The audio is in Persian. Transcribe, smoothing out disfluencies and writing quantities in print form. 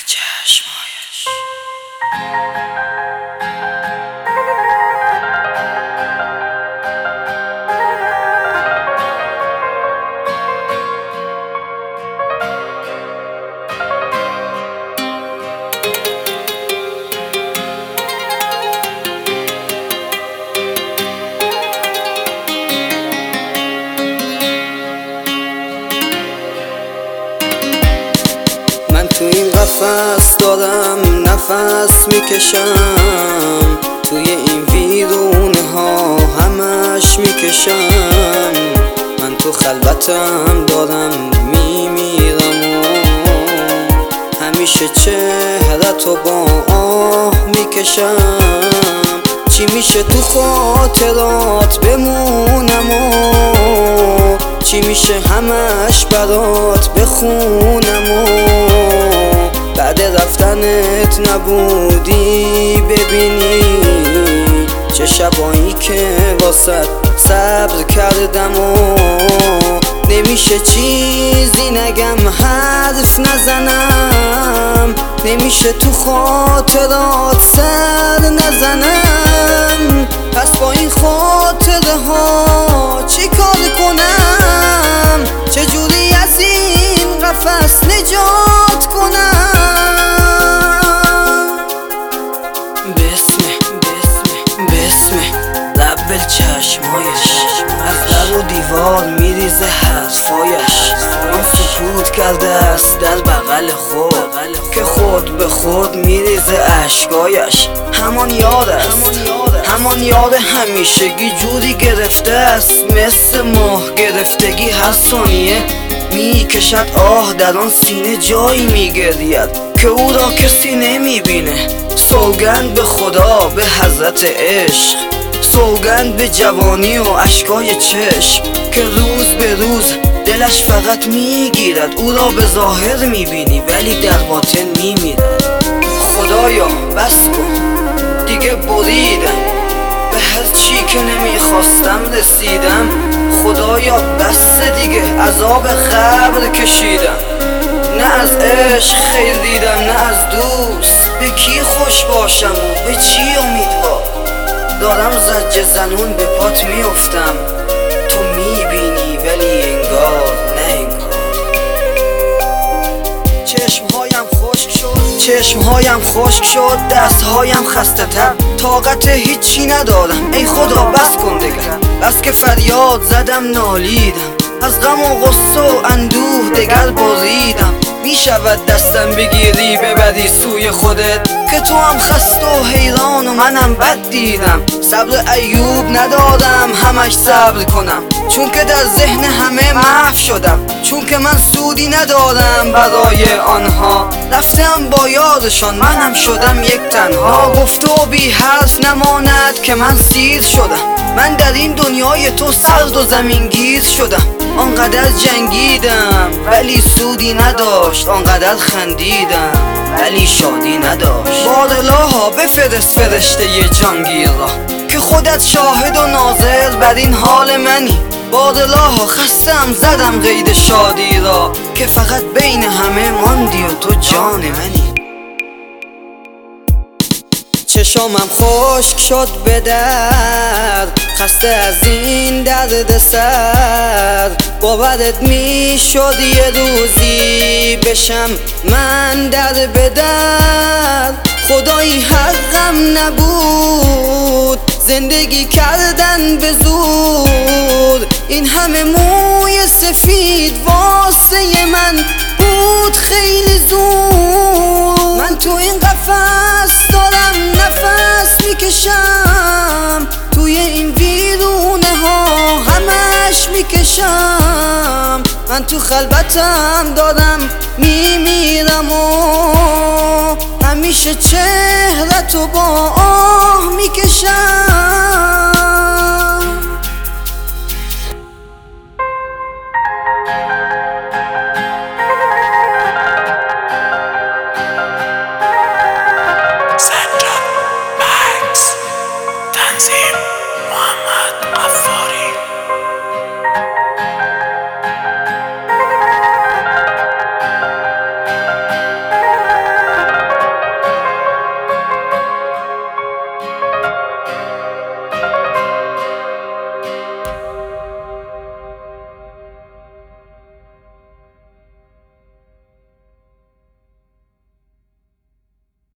چشمایش. تو این قفس دارم نفس میکشم، توی این ویرونه ها همش میکشم. من تو خلوتم دارم میمیرم و همیشه چهرتو با آه میکشم. چی میشه تو خاطرات بمونم و چی میشه همش برات بخونم و بعد رفتنت نبودی ببینی چه شبایی که واسه صبر کردم و نمیشه چیزی نگم حرف نزنم، نمیشه تو خاطرات سر نزنم. پس با این خاطره ها چی کار کنم؟ چجوری از این قفس نجات کنم؟ بسم لب چشمایش از در و دیوار میریزه حرفایش. آن سکوت کرده است در بغل خود که خود به خود میریزه اشکایش. همان یاد است، همان یاد همیشگی جوری گرفته است مثل ماه گرفتگی. هر ثانیه میکشد آه در آن سینه جایی میگرید که او را کسی نمیبینه. سوگند به خدا، به حضرت عشق، سوگند به جوانی و اشکای چشم که روز به روز دلش فقط میگیرد. او را به ظاهر میبینی ولی در باطن میمیرد. خدایا بس کن دیگه، بریدم به هر چی که نمیخواستم رسیدم. خدایا بس دیگه، عذاب قبر کشیدم. نه از عشق خیر دیدم نه از دوست، به کی خوش باشم و به چی امیدوار؟ دارم زجر زنون به پات میافتم، تو میبینی ولی انگار نه انگار. چشمهایم خشک شد، دستهایم خسته تر، طاقت هیچی ندارم. ای خدا بس کن دیگه، بس که فریاد زدم نالیدم، از غم و غصه و اندوه دگر بریدم. میشود دستم بگیری ببری سوی خودت که تو هم خسته و حیران و منم بد دیدم. صبر ایوب ندارم همش صبر کنم، چون که در ذهن همه محو شدم. چون که من سودی ندارم برای آنها، رفتم با یادشان منم شدم یک تنها. گفته و بی حرف نماند که من سیر شدم، من در این دنیای تو سرد و زمین گیر شدم. آنقدر جنگیدم ولی سودی نداشت، آنقدر خندیدم ولی شادی نداشت. بارالها بفرست فرشته ی جانگیر را که خودت شاهد و ناظر بر این حال منی. بارالها خستم زدم قید شادی را که فقط بین همه ماندی و تو جان منی. چشامم خشک شد به درد، خسته از این درد سر. باورت میشد یه روزی بشم من در به در. خدایی حقم نبود زندگی کردن به زور، این همه موی سفید واسه من بود خیلی زور. من تو این قفس دارم نفس میکشم، توی این ویرونه ها همش میکشم. من تو خلوتم دارم میمیرم و همیشه چهرتو با آه میکشم.